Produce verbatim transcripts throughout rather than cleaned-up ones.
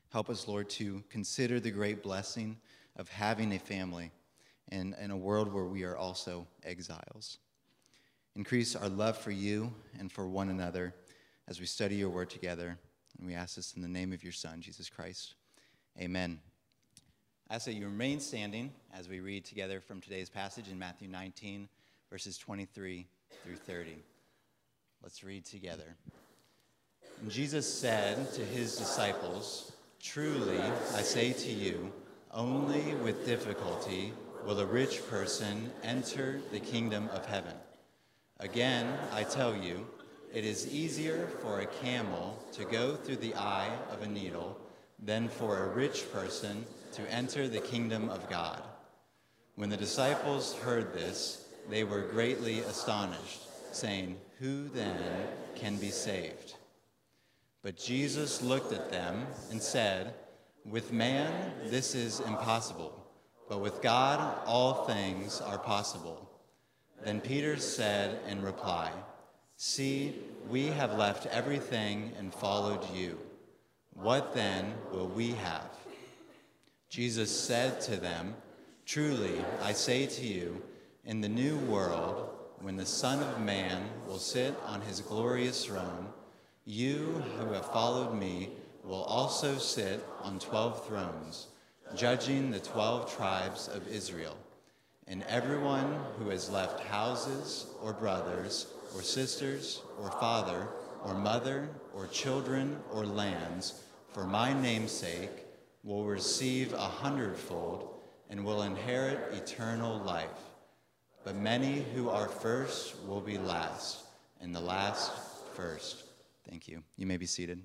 Help us, Lord, to consider the great blessing of having a family in, in a world where we are also exiles. Increase our love for you and for one another as we study your word together. And we ask this in the name of your Son, Jesus Christ. Amen. I ask that you remain standing as we read together from today's passage in Matthew nineteen, verses twenty-three through thirty. Let's read together. And Jesus said to his disciples, "Truly, I say to you, only with difficulty will a rich person enter the kingdom of heaven. Again, I tell you, it is easier for a camel to go through the eye of a needle than for a rich person to enter the kingdom of God." When the disciples heard this, they were greatly astonished, saying, "Who then can be saved?" But Jesus looked at them and said, "With man this is impossible, but with God all things are possible." Then Peter said in reply, "See, we have left everything and followed you. What then will we have?" Jesus said to them, "Truly, I say to you, in the new world, when the Son of Man will sit on his glorious throne, you who have followed me will also sit on twelve thrones, judging the twelve tribes of Israel. And everyone who has left houses or brothers or sisters or father or mother or children or lands for my name's sake will receive a hundredfold and will inherit eternal life. But many who are first will be last, and the last first." Thank you. You may be seated.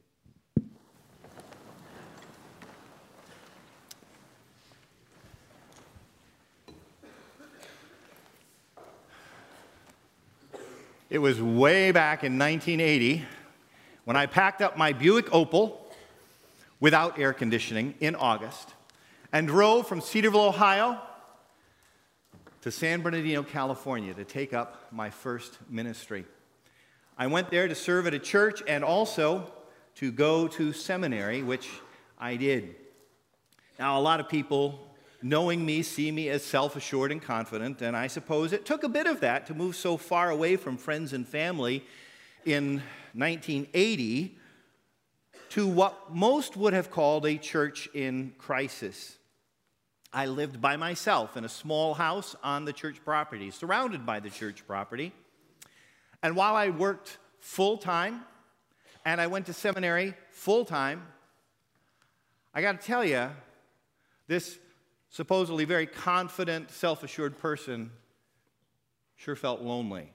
It was way back in nineteen eighty when I packed up my Buick Opal without air conditioning in August and drove from Cedarville, Ohio to San Bernardino, California to take up my first ministry. I went there to serve at a church and also to go to seminary, which I did. Now, a lot of people, knowing me, see me as self-assured and confident, and I suppose it took a bit of that to move so far away from friends and family in nineteen eighty to what most would have called a church in crisis. I lived by myself in a small house on the church property, surrounded by the church property. And while I worked full-time and I went to seminary full-time, I got to tell you, this supposedly very confident, self-assured person sure felt lonely.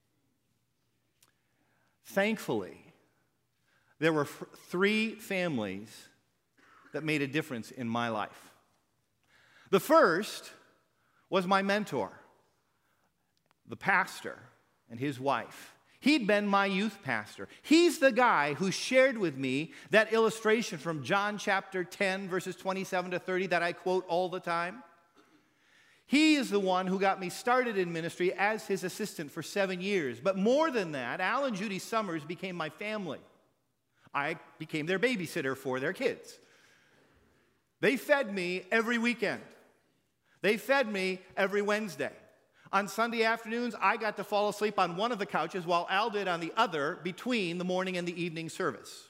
Thankfully, there were f- three families that made a difference in my life. The first was my mentor, the pastor, and his wife. He'd been my youth pastor. He's the guy who shared with me that illustration from John chapter ten, verses twenty-seven to thirty that I quote all the time. He is the one who got me started in ministry as his assistant for seven years. But more than that, Al and Judy Summers became my family. I became their babysitter for their kids. They fed me every weekend. They fed me every Wednesday. On Sunday afternoons, I got to fall asleep on one of the couches while Al did on the other between the morning and the evening service.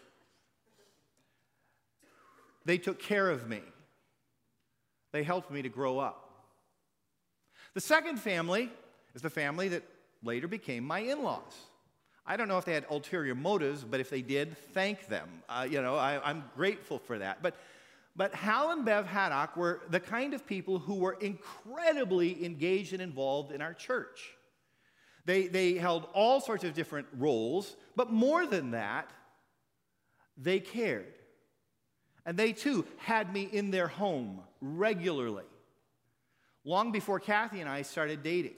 They took care of me. They helped me to grow up. The second family is the family that later became my in-laws. I don't know if they had ulterior motives, but if they did, thank them. Uh, you know, I, I'm grateful for that. But But Hal and Bev Haddock were the kind of people who were incredibly engaged and involved in our church. They, they held all sorts of different roles, but more than that, they cared. And they too had me in their home regularly, long before Kathy and I started dating.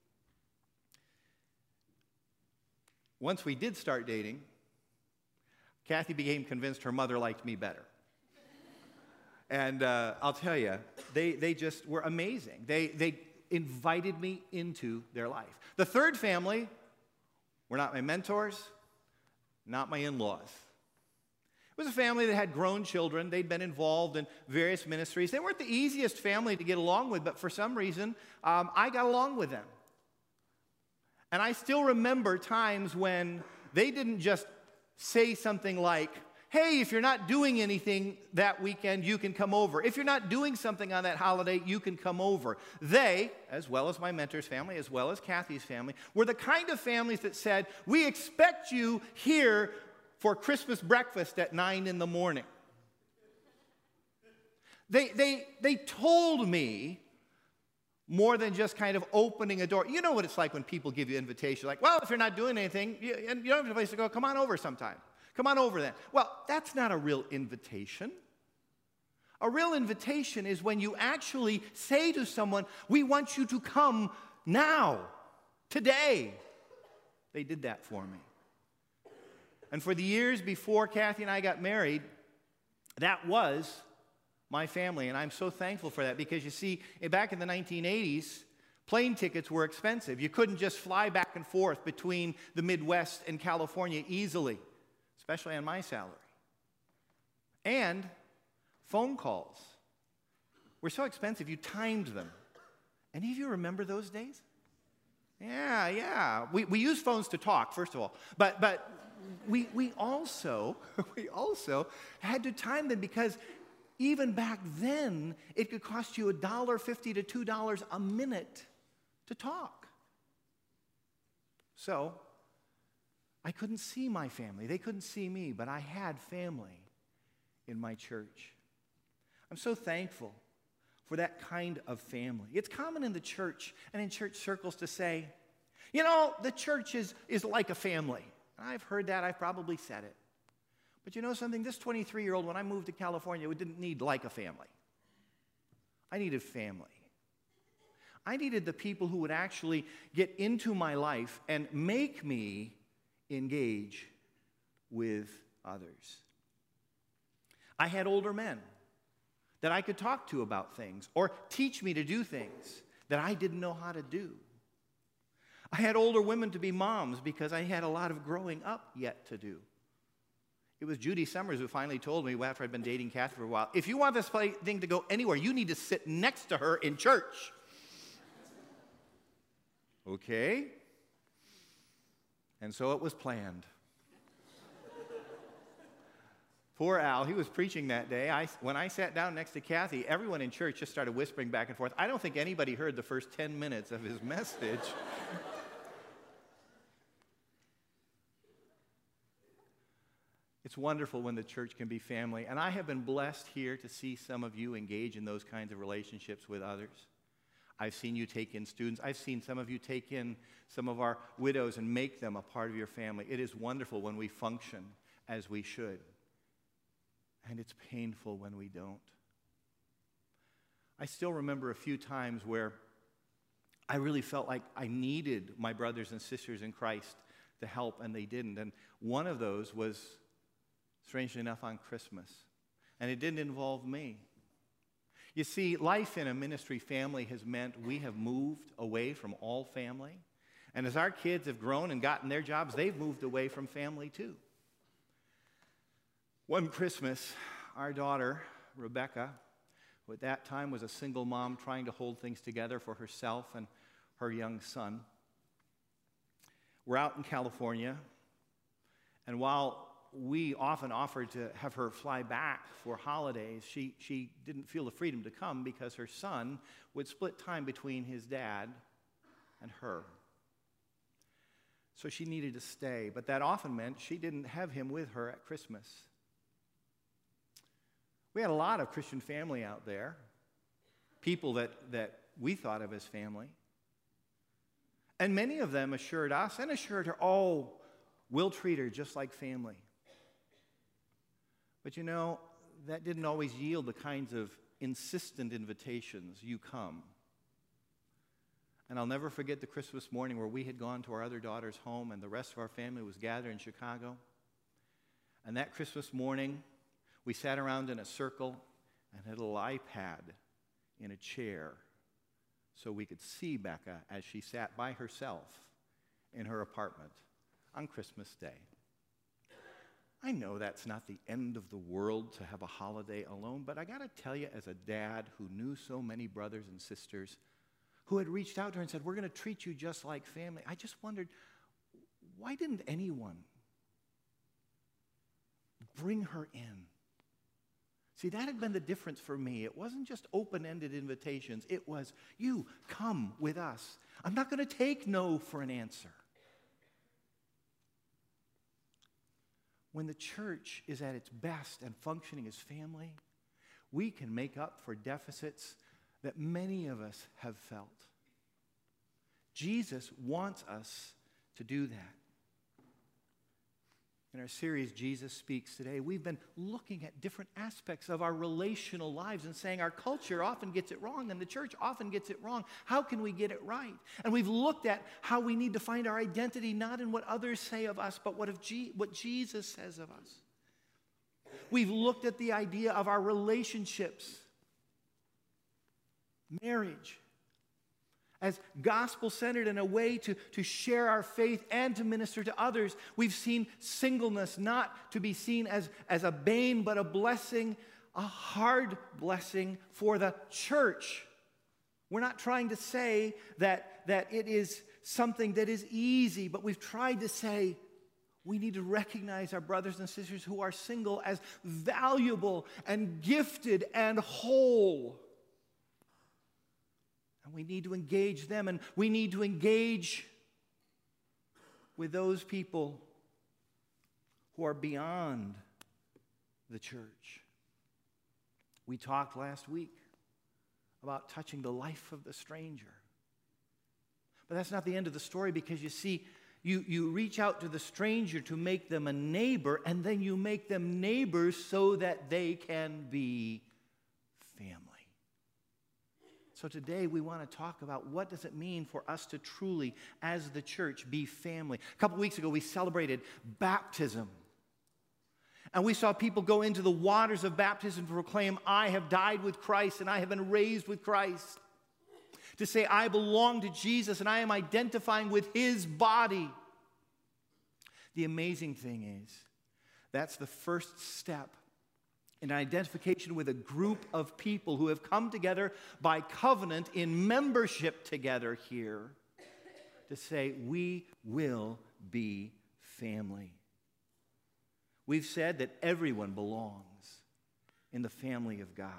Once we did start dating, Kathy became convinced her mother liked me better. And uh, I'll tell you, they, they just were amazing. They, they invited me into their life. The third family were not my mentors, not my in-laws. It was a family that had grown children. They'd been involved in various ministries. They weren't the easiest family to get along with, but for some reason, um, I got along with them. And I still remember times when they didn't just say something like, hey, if you're not doing anything that weekend, you can come over. If you're not doing something on that holiday, you can come over. They, as well as my mentor's family, as well as Kathy's family, were the kind of families that said, we expect you here for Christmas breakfast at nine in the morning. They, they, they told me more than just kind of opening a door. You know what it's like when people give you an invitation, like, well, if you're not doing anything, you, and you don't have a place to go, come on over sometime. Come on over then. Well, that's not a real invitation. A real invitation is when you actually say to someone, we want you to come now, today. They did that for me. And for the years before Kathy and I got married, that was my family. And I'm so thankful for that because you see, back in the nineteen eighties, plane tickets were expensive. You couldn't just fly back and forth between the Midwest and California easily, especially on my salary. And phone calls were so expensive, you timed them. Any of you remember those days? Yeah, yeah. We, we use phones to talk, first of all. But, but we, we, also, we also had to time them because even back then, it could cost you one dollar fifty to two dollars a minute to talk. So, I couldn't see my family. They couldn't see me, but I had family in my church. I'm so thankful for that kind of family. It's common in the church and in church circles to say, you know, the church is, is like a family. I've heard that. I've probably said it. But you know something? This twenty-three-year-old, when I moved to California, we didn't need like a family. I needed family. I needed the people who would actually get into my life and make me engage with others. I had older men that I could talk to about things or teach me to do things that I didn't know how to do. I had older women to be moms because I had a lot of growing up yet to do. It was Judy Summers who finally told me after I'd been dating Kathy for a while, if you want this thing to go anywhere, you need to sit next to her in church. Okay. And so it was planned. Poor Al, he was preaching that day. I, when I sat down next to Kathy, everyone in church just started whispering back and forth. I don't think anybody heard the first ten minutes of his message. It's wonderful when the church can be family. And I have been blessed here to see some of you engage in those kinds of relationships with others. I've seen you take in students. I've seen some of you take in some of our widows and make them a part of your family. It is wonderful when we function as we should. And it's painful when we don't. I still remember a few times where I really felt like I needed my brothers and sisters in Christ to help, and they didn't. And one of those was, strangely enough, on Christmas. And it didn't involve me. You see, life in a ministry family has meant we have moved away from all family. And as our kids have grown and gotten their jobs, they've moved away from family too. One Christmas, our daughter, Rebecca, who at that time was a single mom trying to hold things together for herself and her young son, we're out in California, and while we often offered to have her fly back for holidays, she, she didn't feel the freedom to come because her son would split time between his dad and her. So she needed to stay, but that often meant she didn't have him with her at Christmas. We had a lot of Christian family out there, people that, that we thought of as family. And many of them assured us and assured her, oh, we'll treat her just like family. But you know, that didn't always yield the kinds of insistent invitations, you come. And I'll never forget the Christmas morning where we had gone to our other daughter's home and the rest of our family was gathered in Chicago. And that Christmas morning, we sat around in a circle and had a little iPad in a chair so we could see Becca as she sat by herself in her apartment on Christmas Day. I know that's not the end of the world to have a holiday alone, but I got to tell you, as a dad who knew so many brothers and sisters who had reached out to her and said, we're going to treat you just like family, I just wondered, why didn't anyone bring her in? See, that had been the difference for me. It wasn't just open-ended invitations. It was, you, come with us. I'm not going to take no for an answer. When the church is at its best and functioning as family, we can make up for deficits that many of us have felt. Jesus wants us to do that. In our series, Jesus Speaks Today, we've been looking at different aspects of our relational lives and saying our culture often gets it wrong and the church often gets it wrong. How can we get it right? And we've looked at how we need to find our identity not in what others say of us, but what, if G- what Jesus says of us. We've looked at the idea of our relationships, marriage, as gospel-centered in a way to, to share our faith and to minister to others. We've seen singleness not to be seen as, as a bane, but a blessing, a hard blessing for the church. We're not trying to say that, that it is something that is easy, but we've tried to say we need to recognize our brothers and sisters who are single as valuable and gifted and whole. And we need to engage them, and we need to engage with those people who are beyond the church. We talked last week about touching the life of the stranger. But that's not the end of the story, because you see, you, you reach out to the stranger to make them a neighbor, and then you make them neighbors so that they can be family. So today we want to talk about what does it mean for us to truly, as the church, be family. A couple weeks ago we celebrated baptism. And we saw people go into the waters of baptism to proclaim, I have died with Christ and I have been raised with Christ. To say, I belong to Jesus and I am identifying with His body. The amazing thing is, that's the first step in identification with a group of people who have come together by covenant in membership together here to say, we will be family. We've said that everyone belongs in the family of God.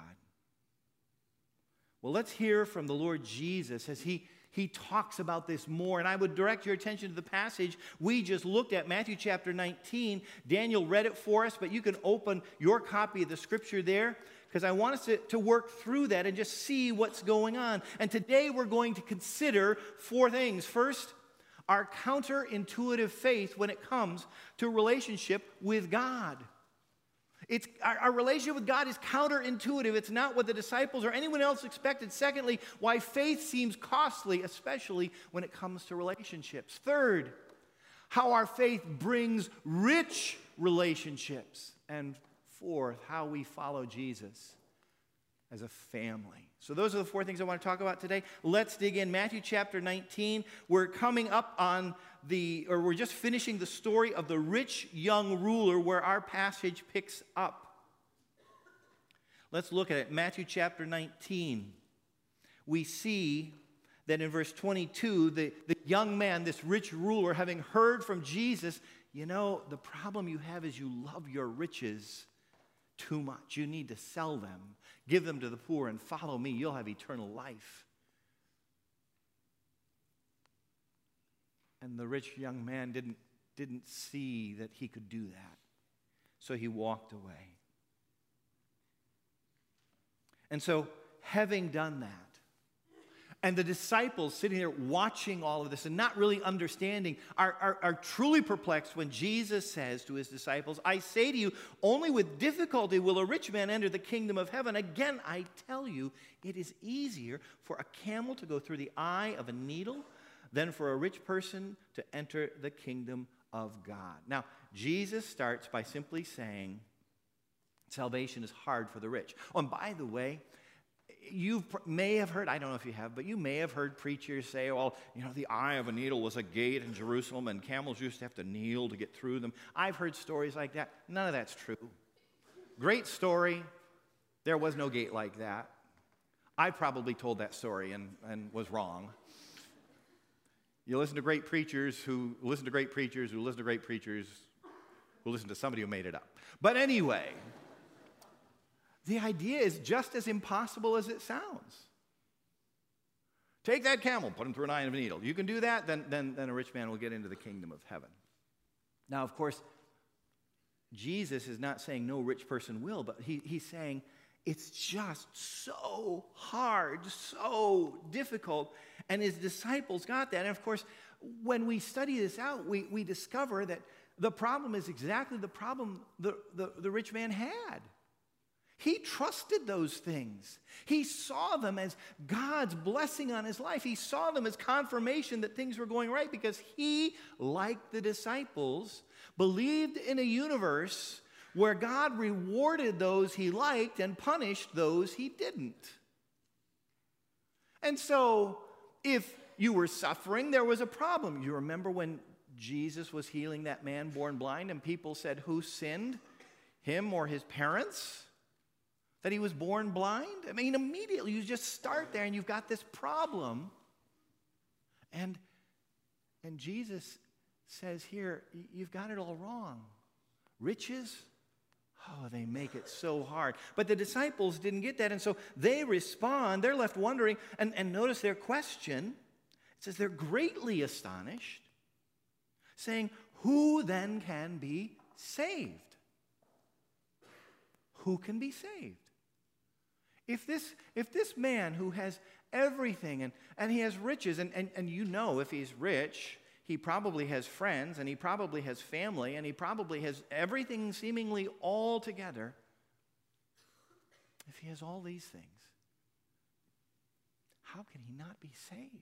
Well, let's hear from the Lord Jesus as he, he talks about this more. And I would direct your attention to the passage we just looked at, Matthew chapter nineteen. Daniel read it for us, but you can open your copy of the scripture there, because I want us to, to work through that and just see what's going on. And today we're going to consider four things. First, our counterintuitive faith when it comes to relationship with God. It's, our, our relationship with God is counterintuitive. It's not what the disciples or anyone else expected. Secondly, why faith seems costly, especially when it comes to relationships. Third, how our faith brings rich relationships. And fourth, how we follow Jesus as a family. So those are the four things I want to talk about today. Let's dig in. Matthew chapter nineteen. We're coming up on the, or we're just finishing the story of the rich young ruler where our passage picks up. Let's look at it. Matthew chapter nineteen. We see that in verse twenty-two, the, the young man, this rich ruler, having heard from Jesus, you know, the problem you have is you love your riches too much. You need to sell them, give them to the poor, and follow me. You'll have eternal life. And the rich young man didn't, didn't see that he could do that. So he walked away. And so, having done that, and the disciples sitting there watching all of this and not really understanding are, are, are truly perplexed when Jesus says to his disciples, I say to you, only with difficulty will a rich man enter the kingdom of heaven. Again, I tell you, it is easier for a camel to go through the eye of a needle than for a rich person to enter the kingdom of God. Now, Jesus starts by simply saying, salvation is hard for the rich. Oh, and by the way, You may have heard, I don't know if you have, but you may have heard preachers say, well, you know, the eye of a needle was a gate in Jerusalem and camels used to have to kneel to get through them. I've heard stories like that. None of that's true. Great story. There was no gate like that. I probably told that story and, and was wrong. You listen to great preachers who listen to great preachers who listen to great preachers who listen to somebody who made it up. But anyway, the idea is just as impossible as it sounds. Take that camel, put him through an eye of a needle. You can do that, then, then, then a rich man will get into the kingdom of heaven. Now, of course, Jesus is not saying no rich person will, but he, he's saying it's just so hard, so difficult, and his disciples got that. And of course, when we study this out, we, we discover that the problem is exactly the problem the, the, the rich man had. He trusted those things. He saw them as God's blessing on his life. He saw them as confirmation that things were going right because he, like the disciples, believed in a universe where God rewarded those he liked and punished those he didn't. And so, if you were suffering, there was a problem. You remember when Jesus was healing that man born blind and people said, who sinned, him or his parents? That he was born blind? I mean, immediately you just start there and you've got this problem. And, and Jesus says here, you've got it all wrong. Riches, oh, they make it so hard. But the disciples didn't get that, and so they respond. They're left wondering, and, and notice their question. It says they're greatly astonished, saying, who then can be saved? Who can be saved? If this, if this man who has everything and, and he has riches, and, and, and you know if he's rich, he probably has friends, and he probably has family, and he probably has everything seemingly all together. If he has all these things, how can he not be saved?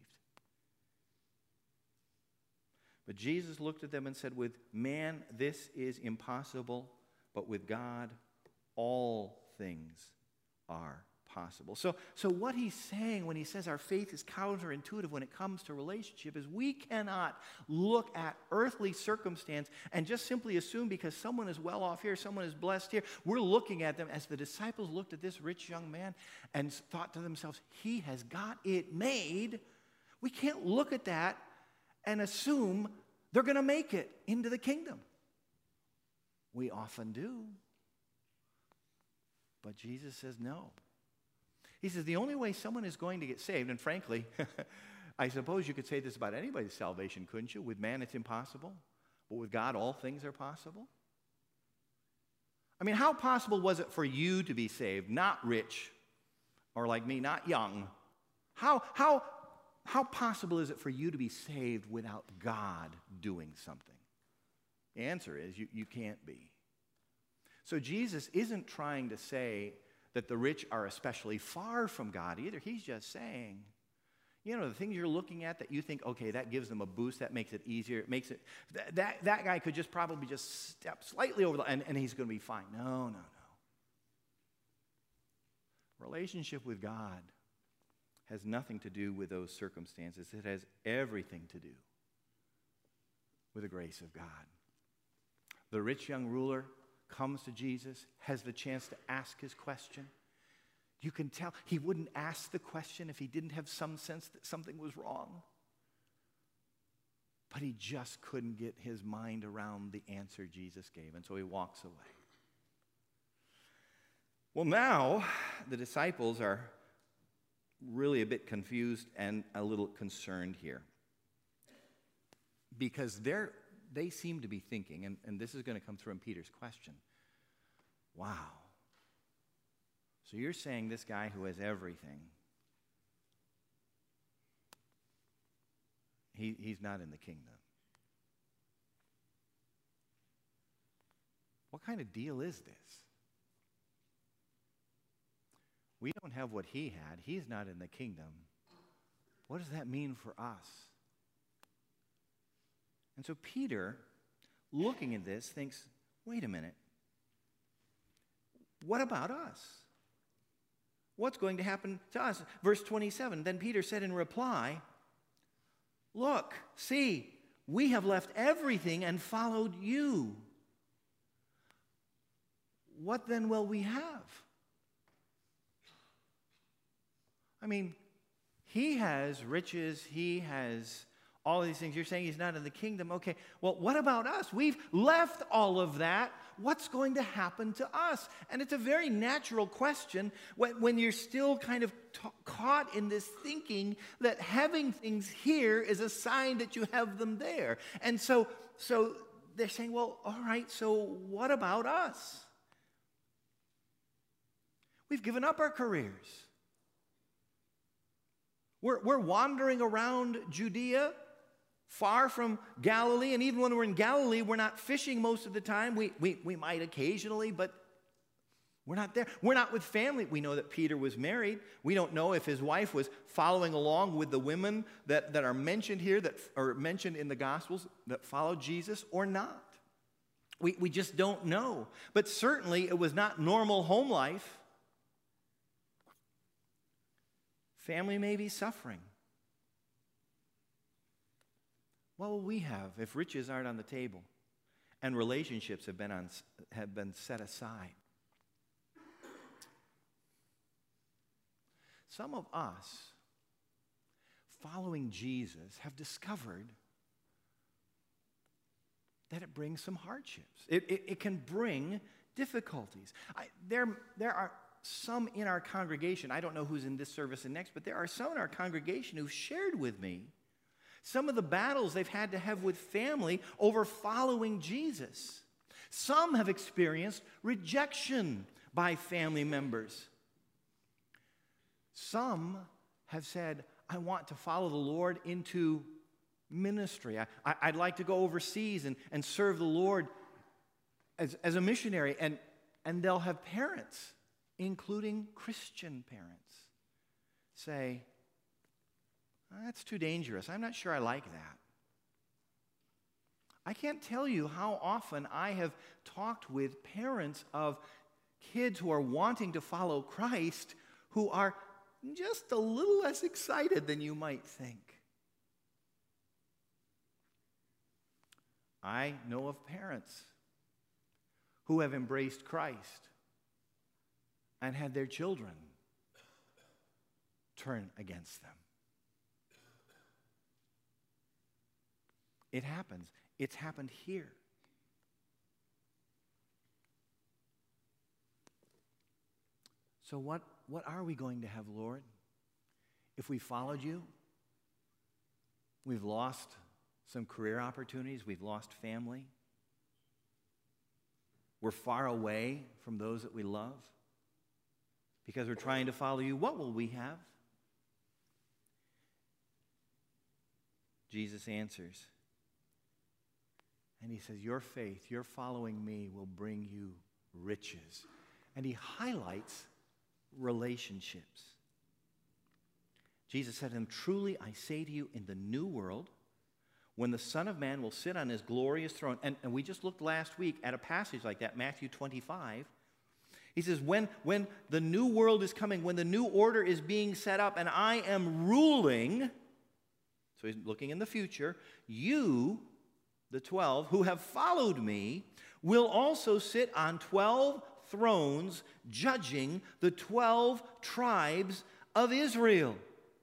But Jesus looked at them and said, with man this is impossible, but with God all things are possible. So, so what he's saying when he says our faith is counterintuitive when it comes to relationship is we cannot look at earthly circumstance and just simply assume because someone is well off here, someone is blessed here. We're looking at them as the disciples looked at this rich young man and thought to themselves, he has got it made. We can't look at that and assume they're going to make it into the kingdom. We often do. But Jesus says no. He says the only way someone is going to get saved, and frankly, I suppose you could say this about anybody's salvation, couldn't you? With man, it's impossible. But with God, all things are possible. I mean, how possible was it for you to be saved, not rich, or like me, not young? How, how, how possible is it for you to be saved without God doing something? The answer is you, you can't be. So Jesus isn't trying to say that the rich are especially far from God either. He's just saying, you know, the things you're looking at that you think, okay, that gives them a boost, that makes it easier, it makes it, that, that, that guy could just probably just step slightly over the, and, and he's going to be fine. No, no, no. Relationship with God has nothing to do with those circumstances. It has everything to do with the grace of God. The rich young ruler comes to Jesus, has the chance to ask his question. You can tell he wouldn't ask the question if he didn't have some sense that something was wrong. But he just couldn't get his mind around the answer Jesus gave, and so he walks away. Well, now the disciples are really a bit confused and a little concerned here. Because they're They seem to be thinking, and, and this is going to come through in Peter's question, wow, so you're saying this guy who has everything, he, he's not in the kingdom. What kind of deal is this? We don't have what he had. He's not in the kingdom. What does that mean for us? And so Peter, looking at this, thinks, wait a minute. What about us? what's going to happen to us? Verse twenty-seven, then Peter said in reply, look, see, we have left everything and followed you. What then will we have? I mean, he has riches, he has all these things. You're saying he's not in the kingdom. Okay, well, what about us? We've left all of that. What's going to happen to us? And it's a very natural question when, when you're still kind of t- caught in this thinking that having things here is a sign that you have them there. And so, so they're saying, well, all right, so what about us? We've given up our careers. We're, we're wandering around Judea, far from Galilee, and even when we're in Galilee, we're not fishing most of the time. We, we, we might occasionally, but we're not there. We're not with family. We know that Peter was married. We don't know if his wife was following along with the women that, that are mentioned here, that are mentioned in the Gospels, that followed Jesus or not. We, we just don't know. But certainly it was not normal home life. Family may be suffering. What will we have if riches aren't on the table and relationships have been, on, have been set aside? Some of us, following Jesus, have discovered that it brings some hardships. It, it, it can bring difficulties. I, there, there are some in our congregation, I don't know who's in this service and next, but there are some in our congregation who've shared with me some of the battles they've had to have with family over following Jesus. Some have experienced rejection by family members. Some have said, I want to follow the Lord into ministry. I, I, I'd like to go overseas and, and serve the Lord as, as a missionary. And, and they'll have parents, including Christian parents, say, that's too dangerous. I'm not sure I like that. I can't tell you how often I have talked with parents of kids who are wanting to follow Christ who are just a little less excited than you might think. I know of parents who have embraced Christ and had their children turn against them. It happens. It's happened here. So what, what are we going to have, Lord? If we followed you, we've lost some career opportunities, we've lost family, we're far away from those that we love because we're trying to follow you. What will we have? Jesus answers, and he says, your faith, your following me will bring you riches. And he highlights relationships. Jesus said to him, truly I say to you, in the new world, when the Son of Man will sit on his glorious throne, and, and we just looked last week at a passage like that, Matthew twenty-five. He says, when, when the new world is coming, when the new order is being set up, and I am ruling, so he's looking in the future, you, the twelve, who have followed me, will also sit on twelve thrones, judging the twelve tribes of Israel.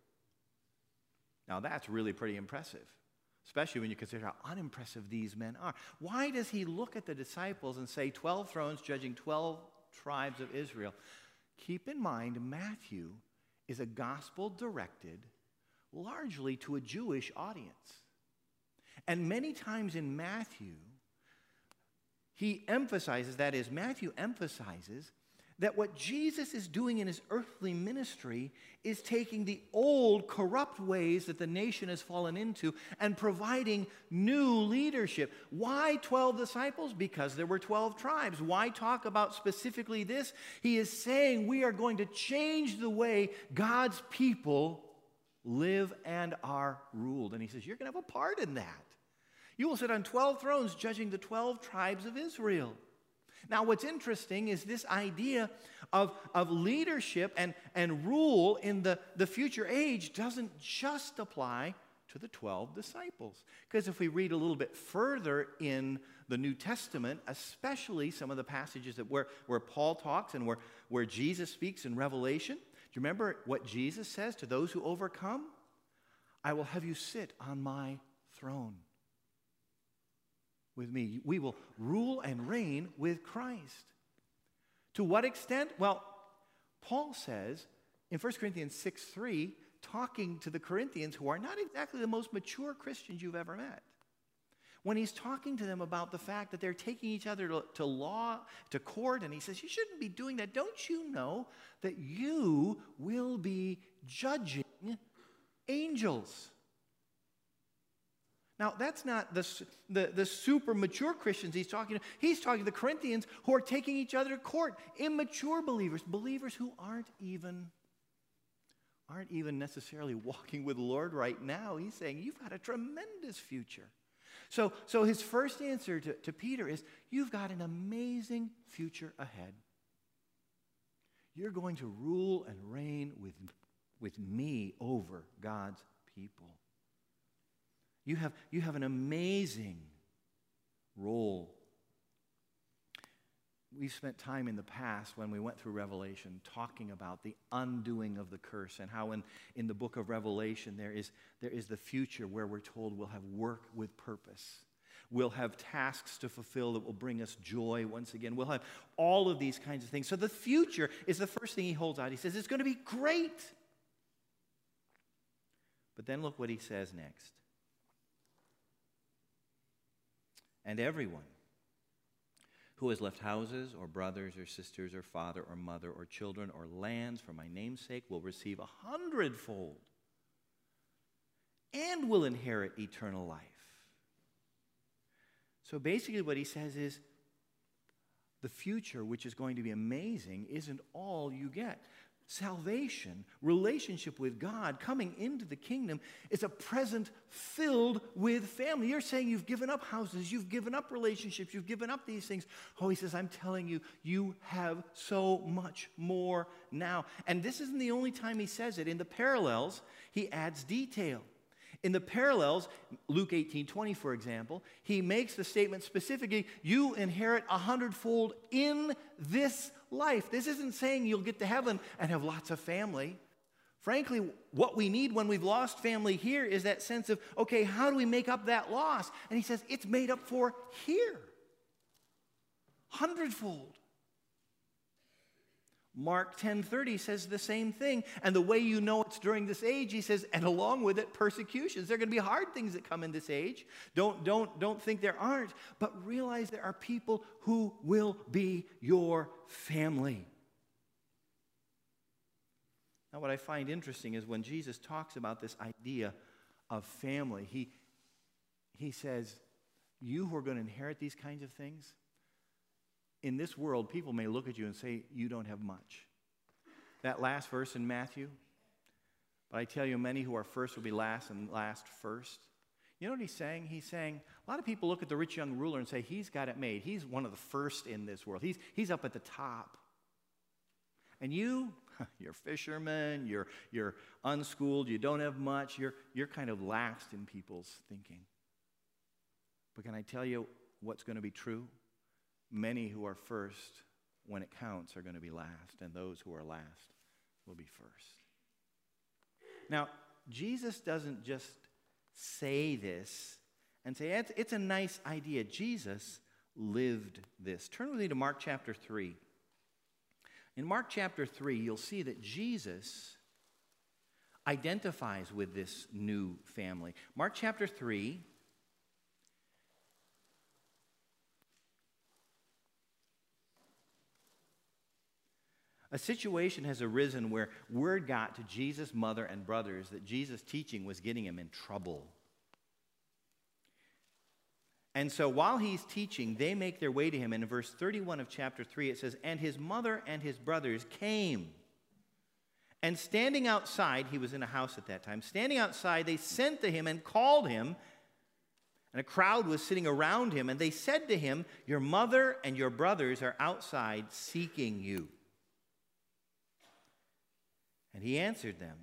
Now that's really pretty impressive, especially when you consider how unimpressive these men are. Why does he look at the disciples and say twelve thrones judging twelve tribes of Israel? Keep in mind, Matthew is a gospel directed largely to a Jewish audience. And many times in Matthew, he emphasizes, that is, Matthew emphasizes that what Jesus is doing in his earthly ministry is taking the old corrupt ways that the nation has fallen into and providing new leadership. Why twelve disciples? Because there were twelve tribes. Why talk about specifically this? He is saying we are going to change the way God's people live and are ruled. And he says, you're going to have a part in that. You will sit on twelve thrones judging the twelve tribes of Israel. Now, what's interesting is this idea of, of leadership and, and rule in the, the future age doesn't just apply to the twelve disciples. Because if we read a little bit further in the New Testament, especially some of the passages that where, where Paul talks and where, where Jesus speaks in Revelation, do you remember what Jesus says to those who overcome? I will have you sit on my throne with me. We will rule and reign with Christ. To what extent? Well, Paul says in First Corinthians six three, talking to the Corinthians who are not exactly the most mature Christians you've ever met, when he's talking to them about the fact that they're taking each other to, to law, to court, and he says, you shouldn't be doing that. Don't you know that you will be judging angels? Now, that's not the, the, the super mature Christians he's talking to. He's talking to the Corinthians who are taking each other to court. Immature believers, believers who aren't even, aren't even necessarily walking with the Lord right now. He's saying, you've got a tremendous future. So, so his first answer to, to Peter is, you've got an amazing future ahead. You're going to rule and reign with, with me over God's people. You have, you have an amazing role. We've spent time in the past when we went through Revelation talking about the undoing of the curse and how in, in the book of Revelation there is, there is the future where we're told we'll have work with purpose. We'll have tasks to fulfill that will bring us joy once again. We'll have all of these kinds of things. So the future is the first thing he holds out. He says, it's going to be great. But then look what he says next. And everyone who has left houses or brothers or sisters or father or mother or children or lands for my name's sake will receive a hundredfold and will inherit eternal life. So basically what he says is the future, which is going to be amazing, isn't all you get. Salvation, relationship with God, coming into the kingdom is a present filled with family. You're saying you've given up houses, you've given up relationships, you've given up these things. Oh, he says, I'm telling you, you have so much more now. And this isn't the only time he says it. In the parallels, he adds detail. In the parallels, Luke eighteen twenty, for example, he makes the statement specifically, you inherit a hundredfold in this life. This isn't saying you'll get to heaven and have lots of family. Frankly, what we need when we've lost family here is that sense of, okay, how do we make up that loss? And he says, it's made up for here. Hundredfold. Mark ten thirty says the same thing. And the way you know it's during this age, he says, and along with it, persecutions. There are going to be hard things that come in this age. Don't, don't, don't think there aren't. But realize there are people who will be your family. Now, what I find interesting is when Jesus talks about this idea of family, he, he says, you who are going to inherit these kinds of things, in this world, people may look at you and say, you don't have much. That last verse in Matthew, but I tell you, many who are first will be last and last first. You know what he's saying? He's saying, a lot of people look at the rich young ruler and say, he's got it made. He's one of the first in this world. He's, he's up at the top. And you, you're fishermen, you're, you're unschooled, you don't have much, you're, you're kind of last in people's thinking. But can I tell you what's going to be true? Many who are first, when it counts, are going to be last, and those who are last will be first. Now, Jesus doesn't just say this and say, it's, it's a nice idea. Jesus lived this. Turn with me to Mark chapter three. In Mark chapter three, you'll see that Jesus identifies with this new family. Mark chapter three, a situation has arisen where word got to Jesus' mother and brothers that Jesus' teaching was getting him in trouble. And so while he's teaching, they make their way to him. And in verse thirty-one of chapter three, it says, and his mother and his brothers came. And standing outside, he was in a house at that time, standing outside, they sent to him and called him. And a crowd was sitting around him, and they said to him, "Your mother and your brothers are outside seeking you." And he answered them,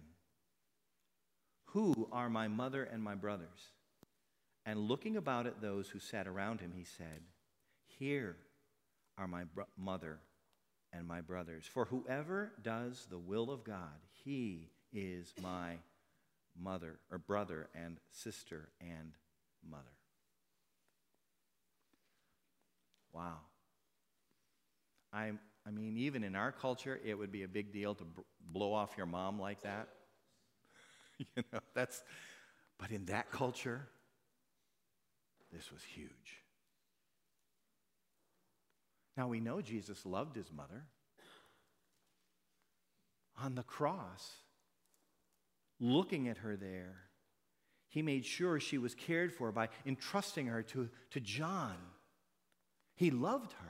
"Who are my mother and my brothers?" And looking about at those who sat around him, he said, "Here are my bro- mother and my brothers. For whoever does the will of God, he is my mother or brother and sister and mother." Wow. I, I mean, even in our culture, it would be a big deal to b- blow off your mom like that. you know, that's, but in that culture, this was huge. Now we know Jesus loved his mother. On the cross, looking at her there, he made sure she was cared for by entrusting her to, to John. He loved her.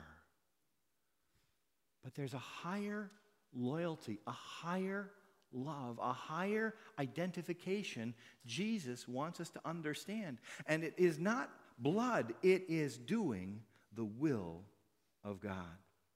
But there's a higher loyalty, a higher love, a higher identification Jesus wants us to understand. And it is not blood, it is doing the will of God.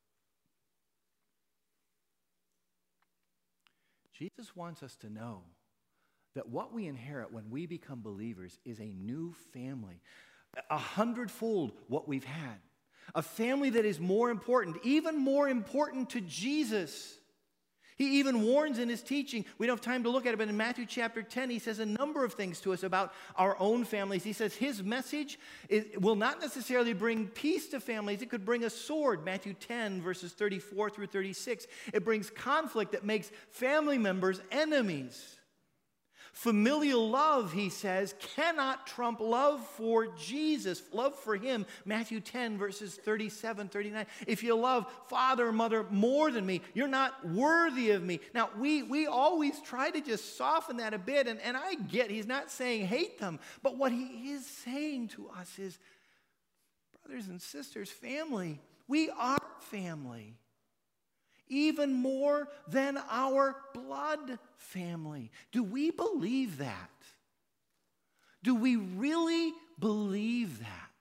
Jesus wants us to know that what we inherit when we become believers is a new family, a hundredfold what we've had. A family that is more important, even more important to Jesus. He even warns in his teaching, we don't have time to look at it, but in Matthew chapter ten, he says a number of things to us about our own families. He says his message is, will not necessarily bring peace to families. It could bring a sword, Matthew ten, verses thirty-four through thirty-six. It brings conflict that makes family members enemies. Familial love, he says, cannot trump love for Jesus, love for him. Matthew ten, verses thirty-seven, thirty-nine. If you love father or mother more than me, you're not worthy of me. Now, we, we always try to just soften that a bit, and, and I get he's not saying hate them, but what he is saying to us is, brothers and sisters, family, we are family. Even more than our blood family. Do we believe that? Do we really believe that?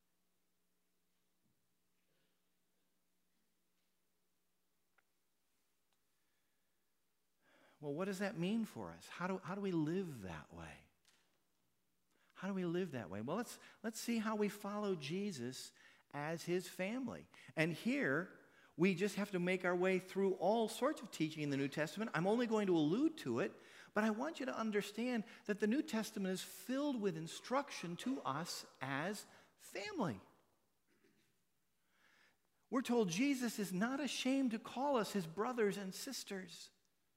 Well, what does that mean for us? How do, how do we live that way? How do we live that way? Well, let's, let's see how we follow Jesus as his family. And here, we just have to make our way through all sorts of teaching in the New Testament. I'm only going to allude to it, but I want you to understand that the New Testament is filled with instruction to us as family. We're told Jesus is not ashamed to call us his brothers and sisters.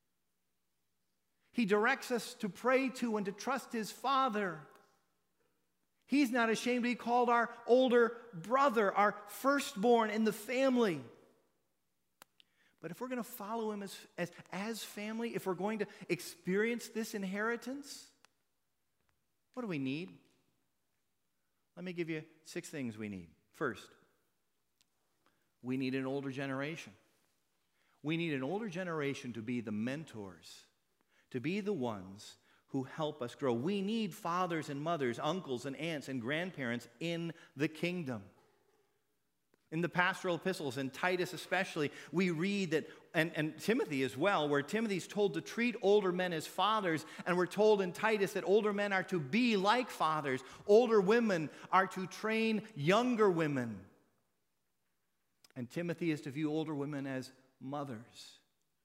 He directs us to pray to and to trust his Father. He's not ashamed to be called our older brother, our firstborn in the family. But if we're going to follow him as, as, as family, if we're going to experience this inheritance, what do we need? Let me give you six things we need. First, we need an older generation. We need an older generation to be the mentors, to be the ones who help us grow. We need fathers and mothers, uncles and aunts and grandparents in the kingdom. In the pastoral epistles, and Titus especially, we read that, and, and Timothy as well, where Timothy's told to treat older men as fathers, and we're told in Titus that older men are to be like fathers. Older women are to train younger women. And Timothy is to view older women as mothers.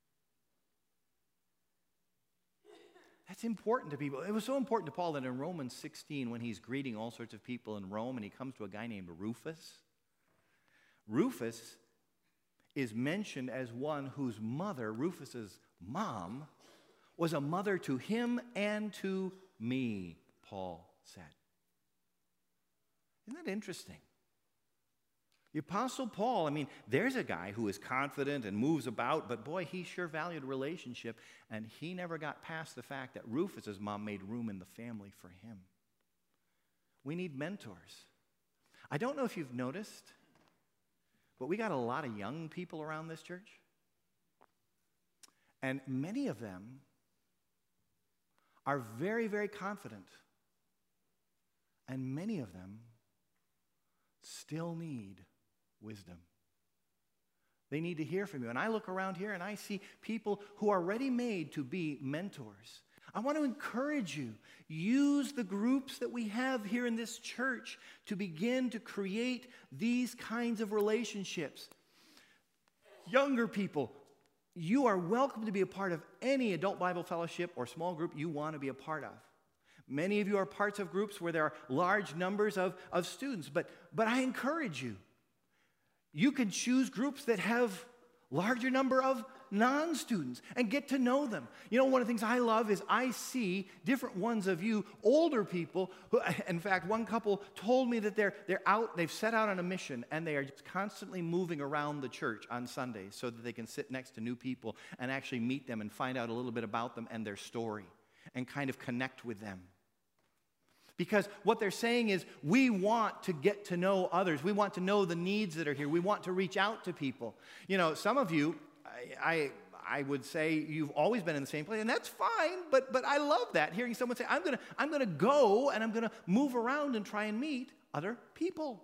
That's important to people. It was so important to Paul that in Romans sixteen, when he's greeting all sorts of people in Rome, and he comes to a guy named Rufus, Rufus is mentioned as one whose mother, Rufus's mom, was a mother to him and to me, Paul said. Isn't that interesting? The Apostle Paul, I mean, there's a guy who is confident and moves about, but boy, he sure valued relationship, and he never got past the fact that Rufus's mom made room in the family for him. We need mentors. I don't know if you've noticed, but we got a lot of young people around this church. And many of them are very, very confident And many of them still need wisdom. They need to hear from you. And I look around here and I see people who are ready made to be mentors. I want to encourage you, use the groups that we have here in this church to begin to create these kinds of relationships. Younger people, you are welcome to be a part of any adult Bible fellowship or small group you want to be a part of. Many of you are parts of groups where there are large numbers of, of students, but, but I encourage you, you can choose groups that have larger number of non-students and get to know them. You know, one of the things I love is I see different ones of you, older people, who, in fact, one couple told me that they're, they're out, they've set out on a mission, and they are just constantly moving around the church on Sundays so that they can sit next to new people and actually meet them and find out a little bit about them and their story and kind of connect with them. Because what they're saying is, we want to get to know others. We want to know the needs that are here. We want to reach out to people. You know, some of you, I, I, I would say you've always been in the same place, and that's fine, but, but I love that, hearing someone say, I'm going to I'm gonna go and I'm going to move around and try and meet other people.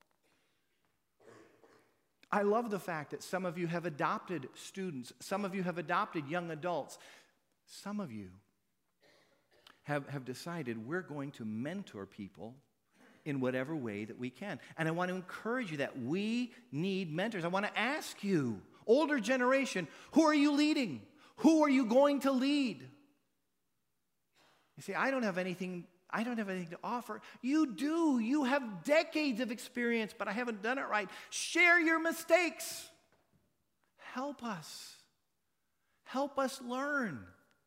I love the fact that some of you have adopted students. Some of you have adopted young adults. Some of you Have, have decided we're going to mentor people in whatever way that we can. And I want to encourage you that we need mentors. I want to ask you, older generation, who are you leading? Who are you going to lead? You say, I don't have anything, I don't have anything to offer. You do. You have decades of experience, but I haven't done it right. Share your mistakes. Help us. Help us learn.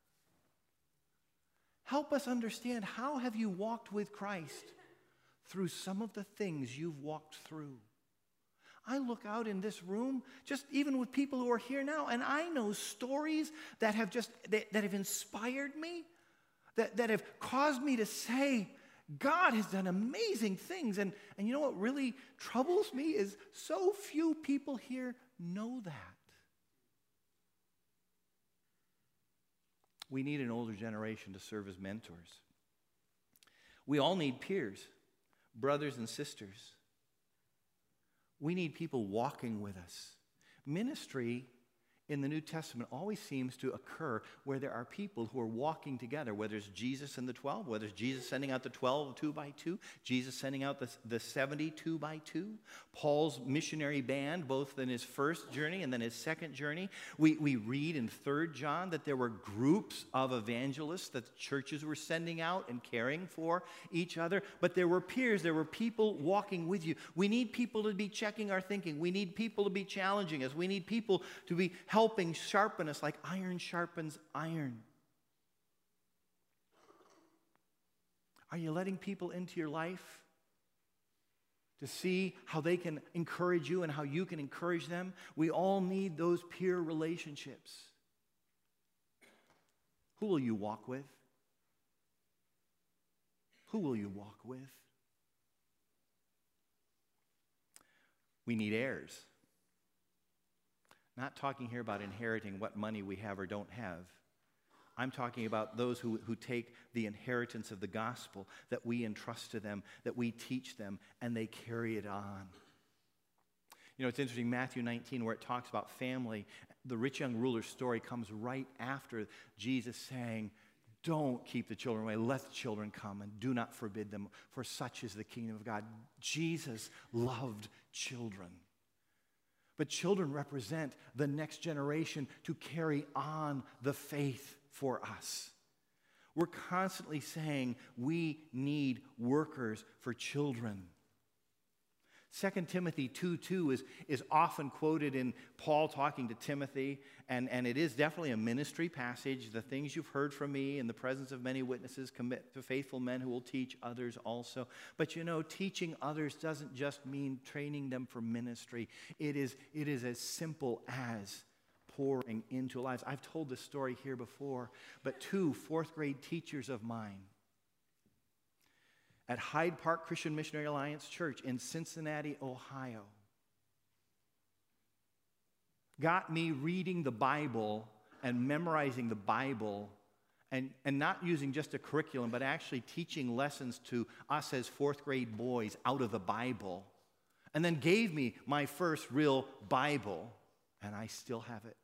Help us understand, how have you walked with Christ through some of the things you've walked through? I look out in this room, just even with people who are here now, and I know stories that have just, that, that have inspired me, that, that have caused me to say, God has done amazing things. And, and you know what really troubles me is so few people here know that. We need an older generation to serve as mentors. We all need peers, brothers and sisters. We need people walking with us. Ministry in the New Testament always seems to occur where there are people who are walking together, whether it's Jesus and the twelve, whether it's Jesus sending out the twelve two by two, Jesus sending out the, the seventy two by two, Paul's missionary band, both in his first journey and then his second journey. We, we read in Third John that there were groups of evangelists that the churches were sending out and caring for each other, but there were peers, there were people walking with you. We need people to be checking our thinking. We need people to be challenging us. We need people to be helping helping sharpen us like iron sharpens iron. Are you letting people into your life to see how they can encourage you and how you can encourage them? We all need those peer relationships. Who will you walk with? Who will you walk with? We need heirs. Not talking here about inheriting what money we have or don't have. I'm talking about those who, who take the inheritance of the gospel that we entrust to them, that we teach them, and they carry it on. You know, it's interesting, Matthew nineteen, where it talks about family, the rich young ruler's story comes right after Jesus saying, don't keep the children away, let the children come, and do not forbid them, for such is the kingdom of God. Jesus loved children. But children represent the next generation to carry on the faith for us. We're constantly saying we need workers for children. Second Timothy two two is, is often quoted in Paul talking to Timothy, and, and it is definitely a ministry passage. The things you've heard from me in the presence of many witnesses, commit to faithful men who will teach others also. But you know, teaching others doesn't just mean training them for ministry. It is, it is as simple as pouring into lives. I've told this story here before, but two fourth grade teachers of mine at Hyde Park Christian Missionary Alliance Church in Cincinnati, Ohio, got me reading the Bible and memorizing the Bible and, and not using just a curriculum, but actually teaching lessons to us as fourth grade boys out of the Bible, and then gave me my first real Bible, and I still have it.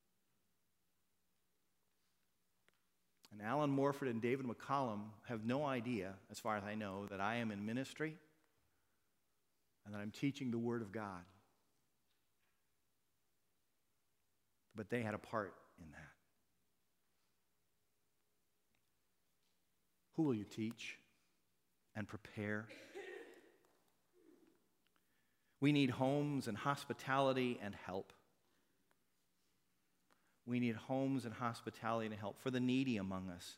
And Alan Morford and David McCollum have no idea, as far as I know, that I am in ministry and that I'm teaching the Word of God. But they had a part in that. Who will you teach and prepare? We need homes and hospitality and help. We need homes and hospitality and help for the needy among us.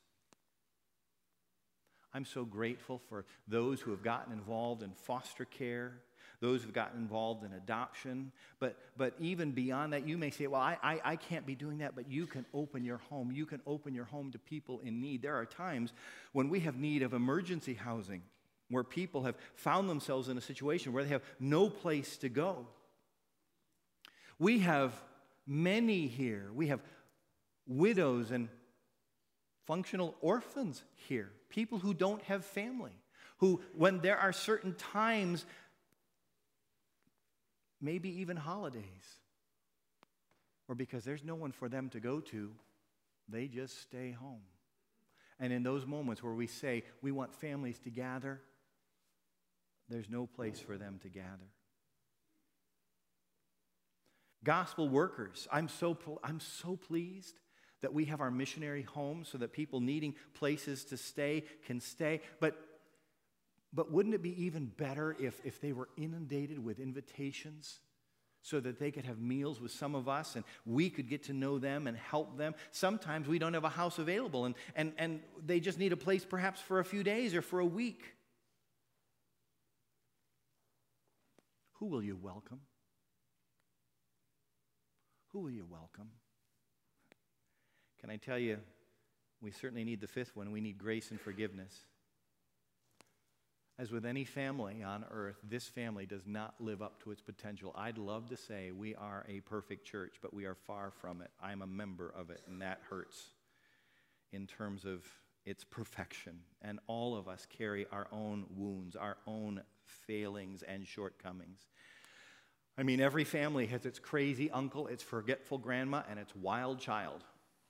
I'm so grateful for those who have gotten involved in foster care, those who have gotten involved in adoption. But, but even beyond that, you may say, well, I, I, I can't be doing that, but you can open your home. You can open your home to people in need. There are times when we have need of emergency housing, where people have found themselves in a situation where they have no place to go. We have many here. We have widows and functional orphans here, people who don't have family, who, when there are certain times, maybe even holidays, or because there's no one for them to go to, they just stay home. And in those moments where we say we want families to gather, there's no place for them to gather. Gospel workers, I'm so, I'm so pleased that we have our missionary homes so that people needing places to stay can stay. But, but wouldn't it be even better if, if they were inundated with invitations so that they could have meals with some of us and we could get to know them and help them? Sometimes we don't have a house available and, and, and they just need a place perhaps for a few days or for a week. Who will you welcome? Who will you welcome? Can I tell you, we certainly need the fifth one. We need grace and forgiveness. As with any family on earth, this family does not live up to its potential. I'd love to say we are a perfect church, but we are far from it. I'm a member of it, and that hurts in terms of its perfection. And all of us carry our own wounds, our own failings and shortcomings. I mean, every family has its crazy uncle, its forgetful grandma, and its wild child.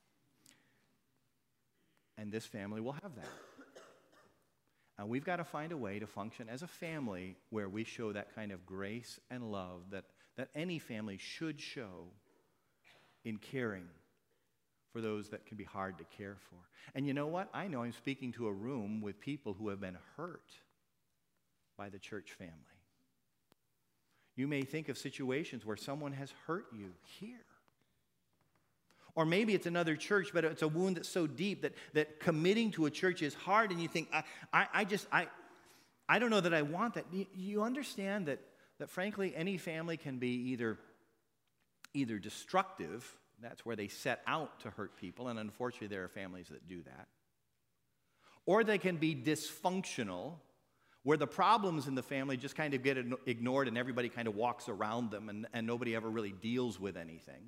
And this family will have that. And we've got to find a way to function as a family where we show that kind of grace and love that, that any family should show in caring for those that can be hard to care for. And you know what? I know I'm speaking to a room with people who have been hurt by the church family. You may think of situations where someone has hurt you here. Or maybe it's another church, but it's a wound that's so deep that, that committing to a church is hard, and you think, I, I, I just, I, I don't know that I want that. You, you understand that, that, frankly, any family can be either, either destructive, that's where they set out to hurt people, and unfortunately there are families that do that. Or they can be dysfunctional, where the problems in the family just kind of get ignored and everybody kind of walks around them and, and nobody ever really deals with anything.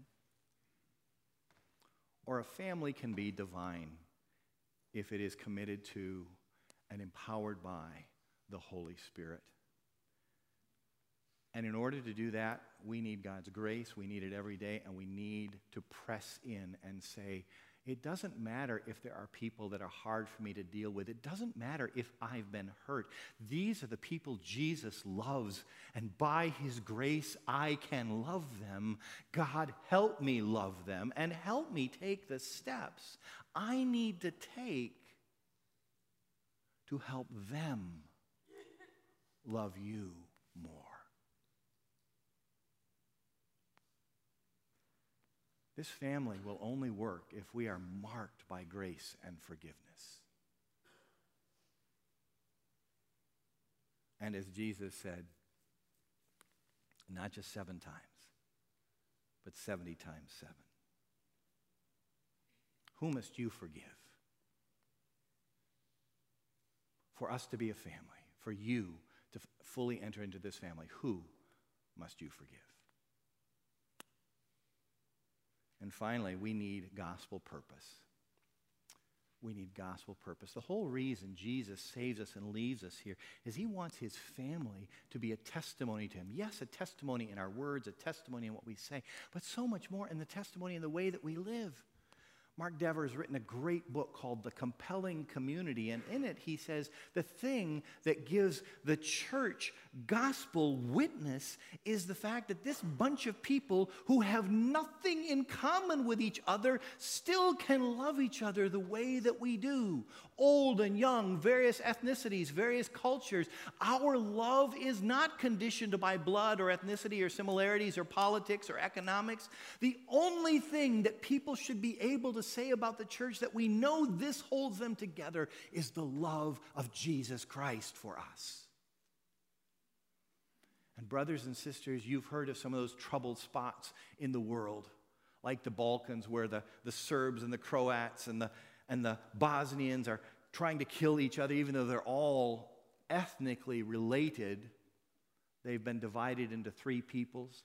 Or a family can be divine if it is committed to and empowered by the Holy Spirit. And in order to do that, we need God's grace, we need it every day, and we need to press in and say, it doesn't matter if there are people that are hard for me to deal with. It doesn't matter if I've been hurt. These are the people Jesus loves, and by his grace, I can love them. God, help me love them, and help me take the steps I need to take to help them love you more. This family will only work if we are marked by grace and forgiveness. And as Jesus said, not just seven times, but seventy times seven. Who must you forgive? For us to be a family, for you to fully enter into this family, who must you forgive? And finally, we need gospel purpose. we need gospel purpose. The whole reason Jesus saves us and leaves us here is he wants his family to be a testimony to him. Yes, a testimony in our words, a testimony in what we say, but so much more in the testimony in the way that we live. Mark Dever has written a great book called The Compelling Community, and in it he says the thing that gives the church gospel witness is the fact that this bunch of people who have nothing in common with each other still can love each other the way that we do. Old and young, various ethnicities, various cultures. Our love is not conditioned by blood or ethnicity or similarities or politics or economics. The only thing that people should be able to say about the church that we know this holds them together is the love of Jesus Christ for us. And brothers and sisters, you've heard of some of those troubled spots in the world, like the Balkans, where the, the Serbs and the Croats and the, and the Bosnians are trying to kill each other, even though they're all ethnically related. They've been divided into three peoples.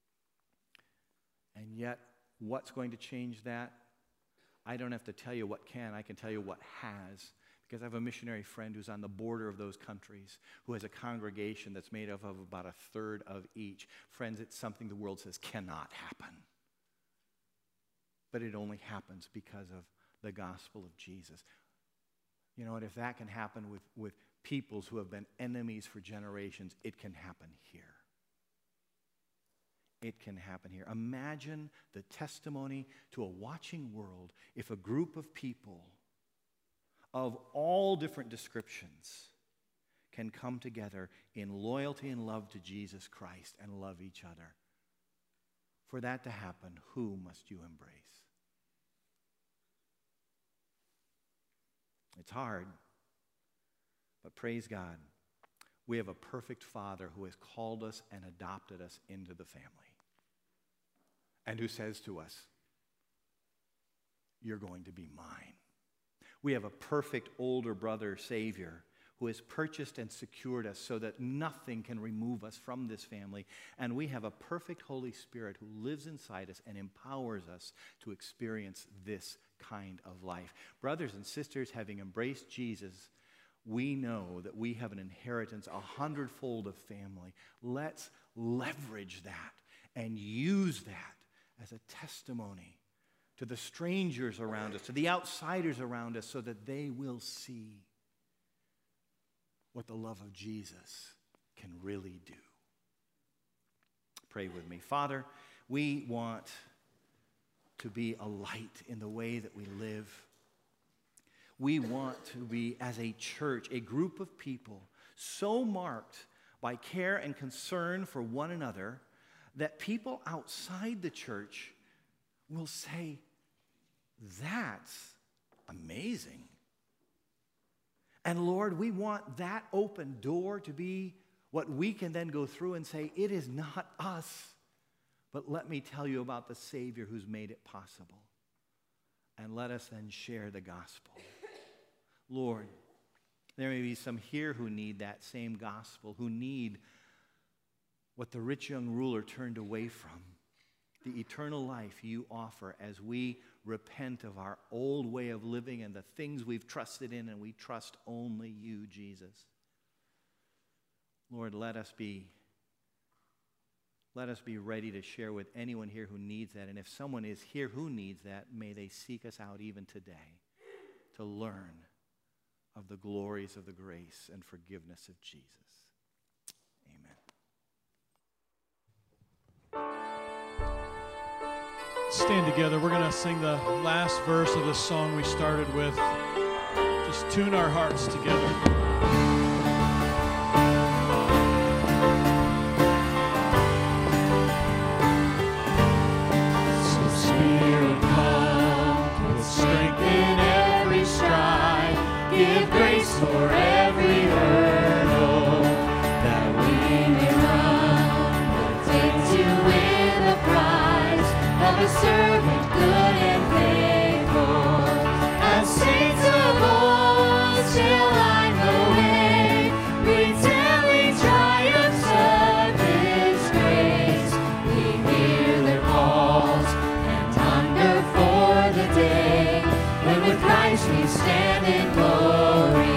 And yet, what's going to change that? I don't have to tell you what can. I can tell you what has. Because I have a missionary friend who's on the border of those countries, who has a congregation that's made up of about a third of each. Friends, it's something the world says cannot happen. But it only happens because of the gospel of Jesus. You know what? If that can happen with, with peoples who have been enemies for generations, it can happen here. It can happen here. Imagine the testimony to a watching world if a group of people of all different descriptions can come together in loyalty and love to Jesus Christ and love each other. For that to happen, who must you embrace? It's hard, but praise God, we have a perfect Father who has called us and adopted us into the family, and who says to us, you're going to be mine. We have a perfect older brother, Savior, who has purchased and secured us so that nothing can remove us from this family. And we have a perfect Holy Spirit who lives inside us and empowers us to experience this kind of life. Brothers and sisters, having embraced Jesus, we know that we have an inheritance, a hundredfold of family. Let's leverage that and use that as a testimony to the strangers around us, to the outsiders around us, so that they will see what the love of Jesus can really do. Pray with me. Father, we want to be a light in the way that we live. We want to be, as a church, a group of people so marked by care and concern for one another that people outside the church will say, that's amazing. And Lord, we want that open door to be what we can then go through and say, it is not us, but let me tell you about the Savior who's made it possible. And let us then share the gospel. Lord, there may be some here who need that same gospel, who need what the rich young ruler turned away from, the eternal life you offer as we repent of our old way of living and the things we've trusted in, and we trust only you, Jesus. Lord, let us be, let us be ready to share with anyone here who needs that. And if someone is here who needs that, may they seek us out even today to learn of the glories of the grace and forgiveness of Jesus. Amen. Stand together. We're going to sing the last verse of the song we started with. Just tune our hearts together. Give grace for every hurdle that we may run. Protect you with the prize of a servant good and faithful. As saints of old shall light the way, retelling triumphs of His grace. We hear their calls and hunger for the day when with Christ we stand in glory.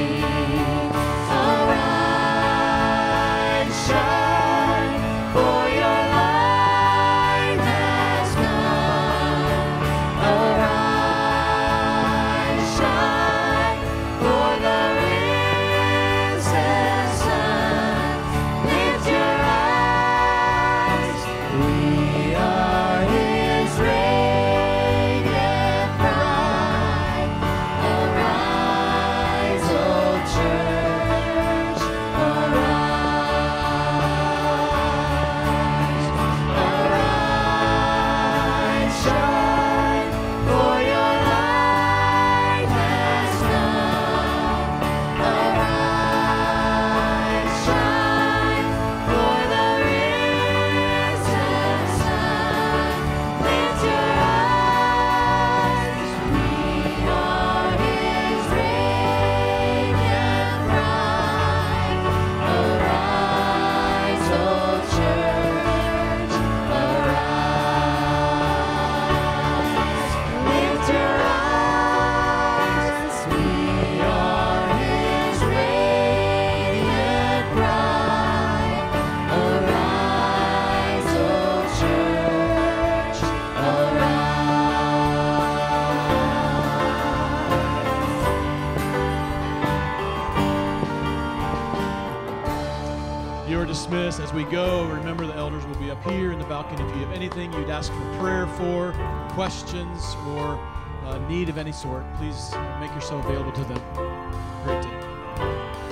Arise, shine, for your light has come. Arise, shine, for the risen sun. Lift your eyes, we are His radiant bride. Arise, O church, arise. Arise, shine, for your light has come. Arise, shine, for the risen sun. Lift your eyes, we are His radiant bride. Arise, O church, arise. Lift your eyes, we are His radiant bride. Arise, O church, arise. You are dismissed. As we go, remember the elders will be up here in the balcony. If you have anything you'd ask for prayer for, questions, or uh, need of any sort, please make yourself available to them. Great day.